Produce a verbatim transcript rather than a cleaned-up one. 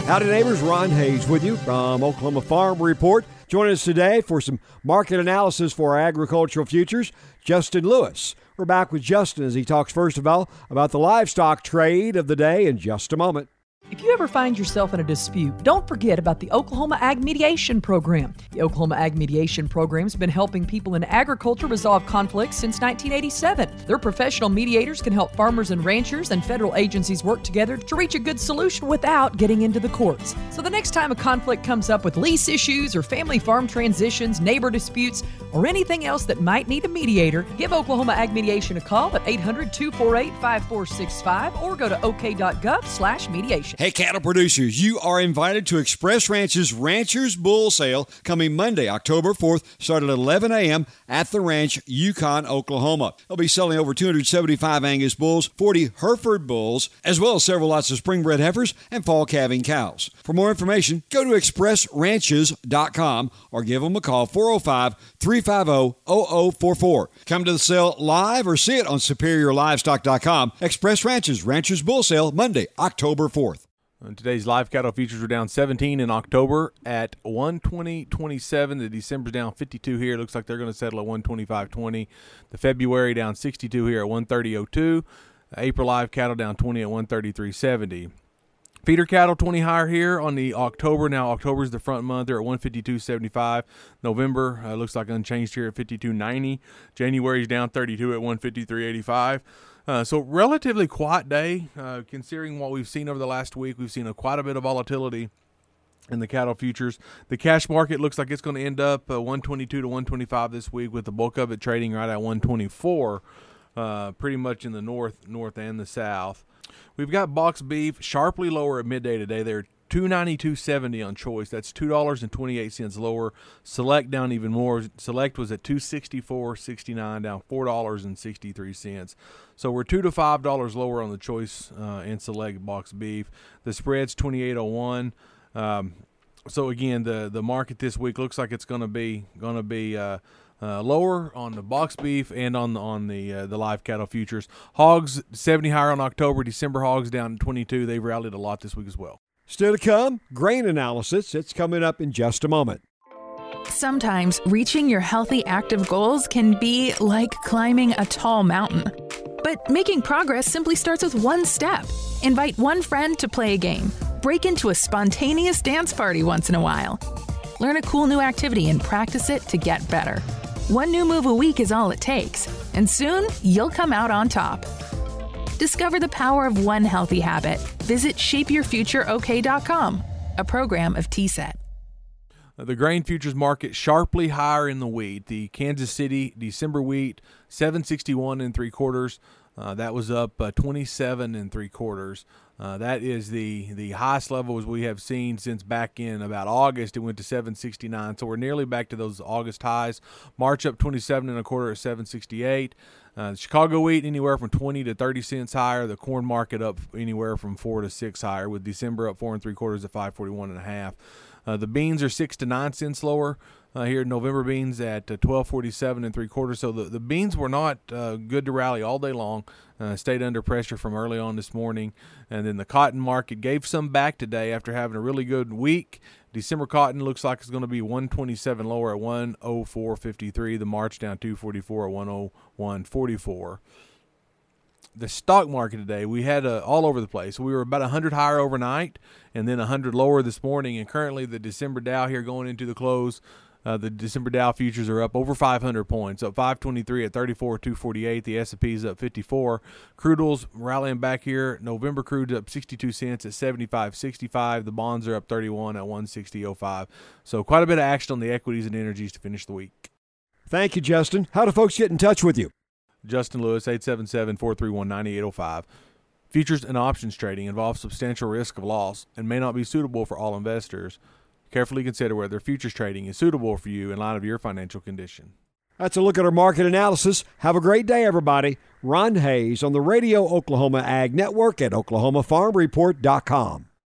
Howdy neighbors, Ron Hayes with you from Oklahoma Farm Report. Joining us today for some market analysis for our agricultural futures, Justin Lewis. We're back with Justin as he talks first of all about the livestock trade of the day in just a moment. If you ever find yourself in a dispute, don't forget about the Oklahoma Ag Mediation Program. The Oklahoma Ag Mediation Program has been helping people in agriculture resolve conflicts since nineteen eighty-seven. Their professional mediators can help farmers and ranchers and federal agencies work together to reach a good solution without getting into the courts. So the next time a conflict comes up with lease issues or family farm transitions, neighbor disputes, or anything else that might need a mediator, give Oklahoma Ag Mediation a call at eight hundred, two four eight, five four six five or go to ok.gov slash mediation. Hey, cattle producers, you are invited to Express Ranch's Ranchers Bull Sale coming Monday, October fourth, starting at eleven a.m. at the ranch, Yukon, Oklahoma. They'll be selling over two hundred seventy-five Angus bulls, forty Hereford bulls, as well as several lots of spring-bred heifers and fall calving cows. For more information, go to express ranches dot com or give them a call, four oh five, three five oh, oh oh four four. Come to the sale live or see it on superior livestock dot com. Express Ranches Ranchers Bull Sale, Monday, October fourth. And today's live cattle futures were down seventeen in October at one twenty twenty-seven. The December's down fifty-two here. Looks like they're going to settle at one twenty-five twenty. The February down sixty-two here at one thirty oh two. April live cattle down twenty at one thirty-three seventy. Feeder cattle twenty higher here on the October. Now October's the front month. They're at one fifty-two seventy-five. November uh, looks like unchanged here at fifty-two ninety. January's down thirty-two at one fifty-three eighty-five. Uh, so relatively quiet day, uh, considering what we've seen over the last week. We've seen a, quite a bit of volatility in the cattle futures. The cash market looks like it's going to end up uh, one twenty-two to one twenty-five this week, with the bulk of it trading right at one twenty-four, uh, pretty much in the north, north and the south. We've got box beef sharply lower at midday today. They're two ninety-two seventy on choice. That's two dollars and twenty-eight cents lower. Select down even more. Select was at two sixty-four sixty-nine, down four dollars and sixty-three cents. So we're two to five dollars lower on the choice uh, and select box beef. The spread's twenty-eight oh one. Um, so again, the the market this week looks like it's going to be going to be uh, uh, lower on the box beef and on the, on the uh, the live cattle futures. Hogs seventy higher on October. December hogs down twenty-two. They've rallied a lot this week as well. Still to come, grain analysis. It's coming up in just a moment. Sometimes reaching your healthy, active goals can be like climbing a tall mountain. But making progress simply starts with one step. Invite one friend to play a game. Break into a spontaneous dance party once in a while. Learn a cool new activity and practice it to get better. One new move a week is all it takes, and soon you'll come out on top. Discover the power of one healthy habit. Visit shape your future o k dot com, a program of T S E T. The grain futures market sharply higher in the wheat. The Kansas City December wheat, seven sixty-one and three quarters. Uh, that was up uh, twenty-seven and three quarters. Uh, that is the the highest levels we have seen since back in about August. It went to seven sixty-nine, so we're nearly back to those August highs. March up twenty-seven and a quarter at seven sixty-eight. Uh, the Chicago wheat anywhere from twenty to thirty cents higher. The corn market up anywhere from four to six higher, with December up four and three quarters at five forty-one and a half. Uh, the beans are six to nine cents lower uh, here. November beans at uh, twelve forty-seven and three quarters. So the, the beans were not uh, good to rally all day long. Uh, stayed under pressure from early on this morning. And then the cotton market gave some back today after having a really good week. December cotton looks like it's going to be one twenty-seven lower at one oh four fifty-three. The March down two forty-four at one oh one forty-four. The stock market today, we had uh, all over the place. We were about one hundred higher overnight and then one hundred lower this morning. And currently the December Dow here going into the close, uh, the December Dow futures are up over five hundred points, up five twenty-three at thirty-four two forty-eight. The S and P's up fifty-four. Crude oil's rallying back here. November crude's up sixty-two cents at seventy-five sixty-five. The bonds are up thirty-one at one sixty oh five. So quite a bit of action on the equities and energies to finish the week. Thank you, Justin. How do folks get in touch with you? Justin Lewis, eight seven seven, four three one, nine eight oh five. Futures and options trading involves substantial risk of loss and may not be suitable for all investors. Carefully consider whether futures trading is suitable for you in light of your financial condition. That's a look at our market analysis. Have a great day, everybody. Ron Hayes on the Radio Oklahoma Ag Network at oklahoma farm report dot com.